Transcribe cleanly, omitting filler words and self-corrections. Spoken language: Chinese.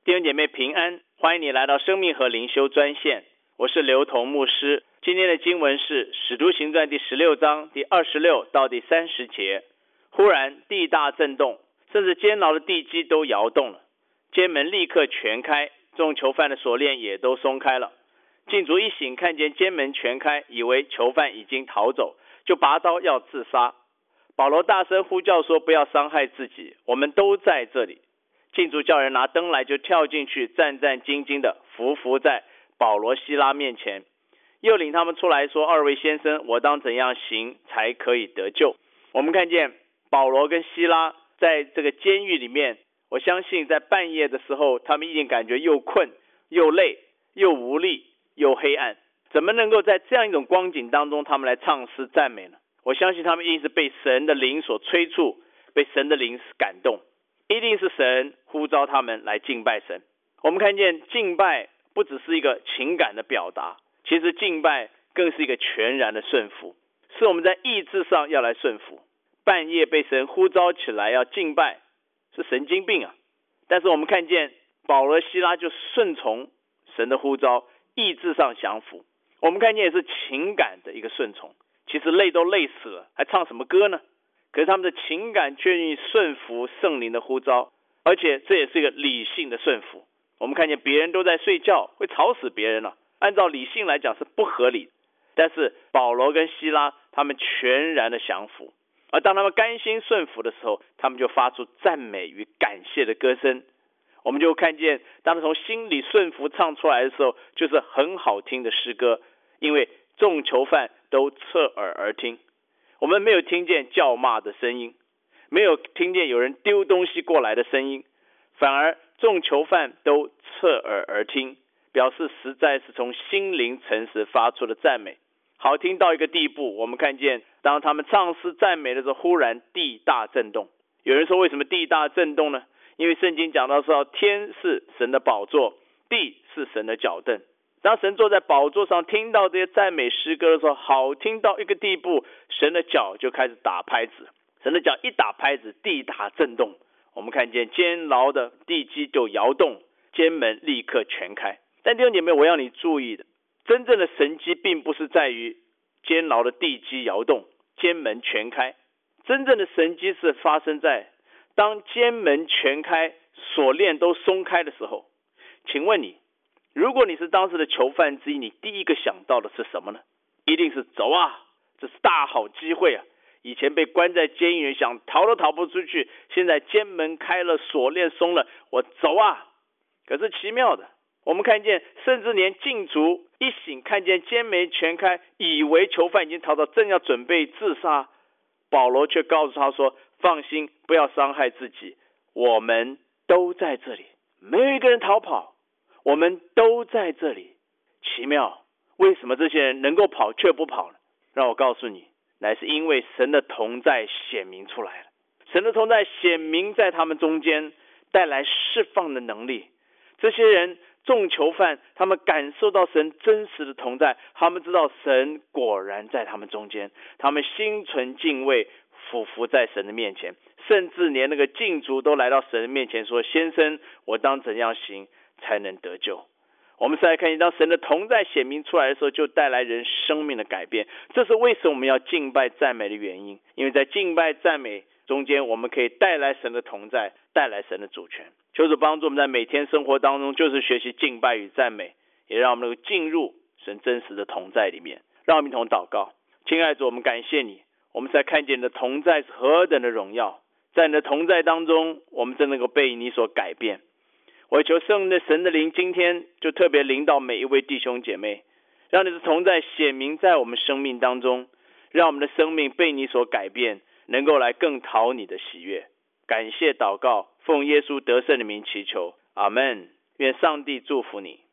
弟兄姐妹平安，欢迎你来到生命和灵修专线，我是刘同牧师。今天的经文是使徒行传第16章第26到第30节。忽然地大震动，甚至监牢的地基都摇动了，监门立刻全开，众囚犯的锁链也都松开了。禁卒一醒，看见监门全开，以为囚犯已经逃走，就拔刀要自杀。保罗大声呼叫说，不要伤害自己，我们都在这里。禁卒叫人拿灯来，就跳进去，战战兢兢的伏在保罗希拉面前，又领他们出来说，二位先生，我当怎样行才可以得救？我们看见保罗跟希拉在这个监狱里面，我相信在半夜的时候，他们一定感觉又困又累又无力又黑暗，怎么能够在这样一种光景当中，他们来唱诗赞美呢？我相信他们一定是被神的灵所催促，被神的灵感动，一定是神呼召他们来敬拜神。我们看见敬拜不只是一个情感的表达，其实敬拜更是一个全然的顺服，是我们在意志上要来顺服。半夜被神呼召起来要敬拜，是神经病啊！但是我们看见保罗希拉就顺从神的呼召，意志上降服。我们看见也是情感的一个顺从，其实累都累死了，还唱什么歌呢？可是他们的情感却愿意顺服圣灵的呼召，而且这也是一个理性的顺服。我们看见别人都在睡觉，会吵死别人了，按照理性来讲是不合理，但是保罗跟希拉他们全然的降服，而当他们甘心顺服的时候，他们就发出赞美与感谢的歌声。我们就看见当他从心里顺服唱出来的时候，就是很好听的诗歌，因为众囚犯都侧耳而听。我们没有听见叫骂的声音，没有听见有人丢东西过来的声音，反而众囚犯都侧耳而听，表示实在是从心灵诚实发出的赞美，好听到一个地步。我们看见当他们唱诗赞美的时候，忽然地大震动。有人说为什么地大震动呢？因为圣经讲到说，天是神的宝座，地是神的脚凳。当神坐在宝座上，听到这些赞美诗歌的时候，好听到一个地步，神的脚就开始打拍子。神的脚一打拍子，地大震动。我们看见监牢的地基就摇动，监门立刻全开。但弟兄姐妹，我要你注意的，真正的神迹并不是在于监牢的地基摇动，监门全开。真正的神迹是发生在当监门全开，锁链都松开的时候。请问你，如果你是当时的囚犯之一，你第一个想到的是什么呢？一定是走啊，这是大好机会啊！以前被关在监狱里，想逃都逃不出去，现在监门开了，锁链松了，我走啊！可是奇妙的，我们看见甚至连禁卒一醒，看见监门全开，以为囚犯已经逃到，正要准备自杀，保罗却告诉他说，放心，不要伤害自己，我们都在这里，没有一个人逃跑，我们都在这里。奇妙，为什么这些人能够跑却不跑呢？让我告诉你，乃是因为神的同在显明出来了。神的同在显明在他们中间，带来释放的能力。这些人众囚犯，他们感受到神真实的同在，他们知道神果然在他们中间，他们心存敬畏，俯伏在神的面前，甚至连那个禁卒都来到神的面前说，先生，我当怎样行才能得救？我们再来看见，当神的同在显明出来的时候，就带来人生命的改变。这是为什么我们要敬拜赞美的原因，因为在敬拜赞美中间，我们可以带来神的同在，带来神的主权。求主帮助我们在每天生活当中，就是学习敬拜与赞美，也让我们能够进入神真实的同在里面。让我们一同祷告。亲爱的主，我们感谢你，我们才看见你的同在是何等的荣耀，在你的同在当中，我们真能够被你所改变。我求圣的神的灵今天就特别临到每一位弟兄姐妹，让你的同在显明在我们生命当中，让我们的生命被你所改变，能够来更讨你的喜悦。感谢祷告，奉耶稣得胜的名祈求，阿们。愿上帝祝福你。